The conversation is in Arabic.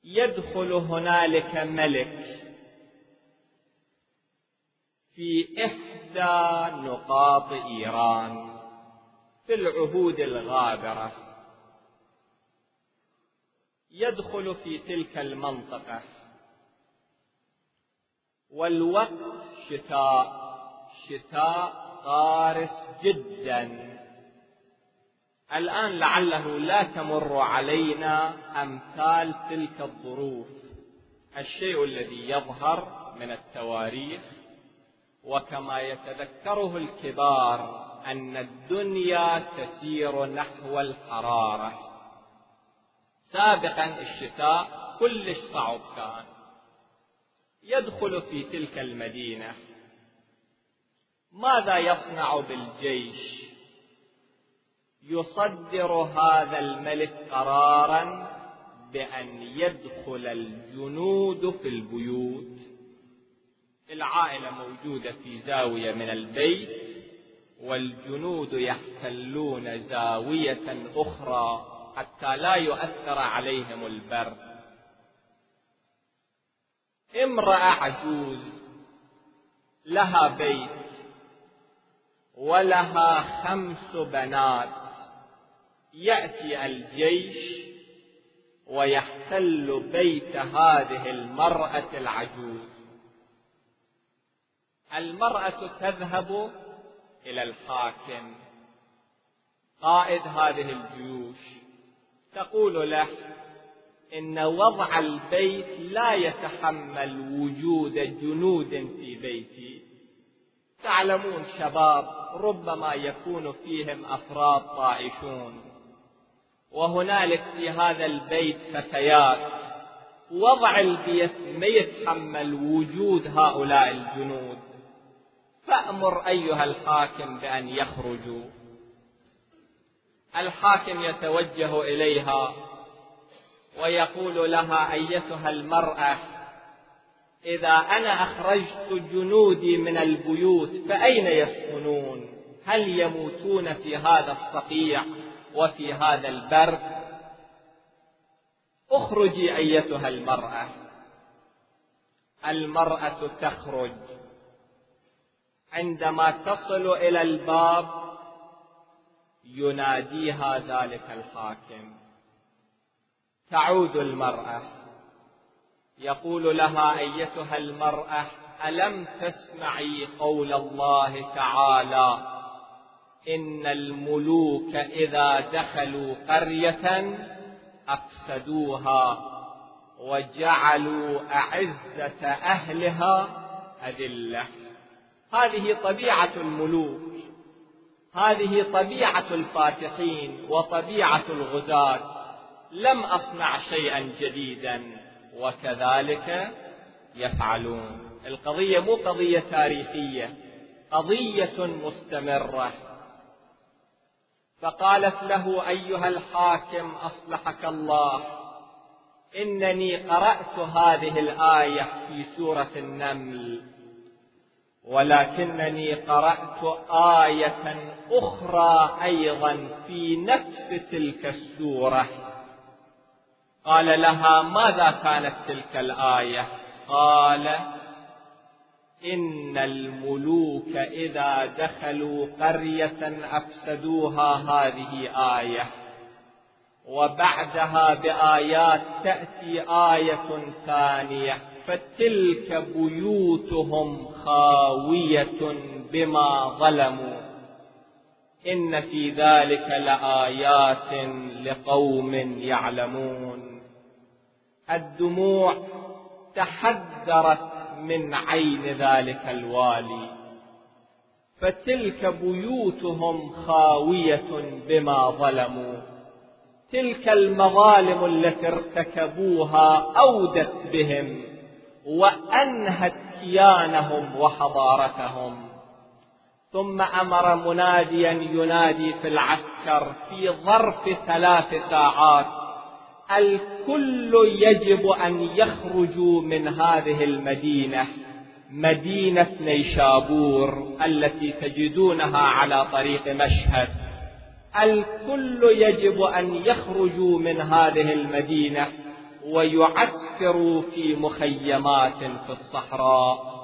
يدخل هنالك ملك في إحدى نقاط إيران في العهود الغابرة، يدخل في تلك المنطقة والوقت شتاء قارس جدا. الآن لعله لا تمر علينا أمثال تلك الظروف. الشيء الذي يظهر من التواريخ وكما يتذكره الكبار أن الدنيا تسير نحو الحرارة. سابقا الشتاء كلش صعب كان. يدخل في تلك المدينة، ماذا يصنع بالجيش؟ يصدر هذا الملك قرارا بأن يدخل الجنود في البيوت. العائلة موجودة في زاوية من البيت والجنود يحتلون زاوية أخرى حتى لا يؤثر عليهم البرد. امرأة عجوز لها بيت ولها 5 بنات، يأتي الجيش ويحتل بيت هذه المرأة العجوز. المرأة تذهب إلى الحاكم قائد هذه الجيوش، تقول له إن وضع البيت لا يتحمل وجود جنود في بيتي. تعلمون شباب ربما يكون فيهم أفراد طائشون، وهنالك في هذا البيت فتيات، وضع البيت ما يتحمل وجود هؤلاء الجنود، فأمر أيها الحاكم بأن يخرجوا. الحاكم يتوجه إليها ويقول لها: أيتها المرأة، إذا أنا أخرجت جنودي من البيوت فأين يسكنون؟ هل يموتون في هذا الصقيع وفي هذا البرد؟ اخرجي أيتها المرأة. المرأة تخرج، عندما تصل إلى الباب يناديها ذلك الحاكم، تعود المرأة، يقول لها: أيتها المرأة، ألم تسمعي قول الله تعالى: إن الملوك إذا دخلوا قرية أفسدوها وجعلوا أعزة أهلها أذلة. هذه طبيعة الملوك، هذه طبيعة الفاتحين وطبيعة الغزاة. لم أصنع شيئا جديدا وكذلك يفعلون. القضية مو قضية تاريخية، قضية مستمرة. فقالت له: أيها الحاكم أصلحك الله، إنني قرأت هذه الآية في سورة النمل، ولكنني قرأت آية أخرى أيضا في نفس تلك السورة. قال لها: ماذا كانت تلك الآية؟ قال: إن الملوك إذا دخلوا قرية أفسدوها. هذه آية، وبعدها بآيات تأتي آية ثانية: فتلك بيوتهم خاوية بما ظلموا إن في ذلك لآيات لقوم يعلمون. الدموع تحدرت من عين ذلك الوالي. فتلك بيوتهم خاوية بما ظلموا، تلك المظالم التي ارتكبوها أودت بهم وأنهت كيانهم وحضارتهم. ثم أمر مناديا ينادي في العسكر في ظرف 3 ساعات: الكل يجب أن يخرجوا من هذه المدينة، مدينة نيشابور التي تجدونها على طريق مشهد. الكل يجب أن يخرجوا من هذه المدينة ويعسكروا في مخيمات في الصحراء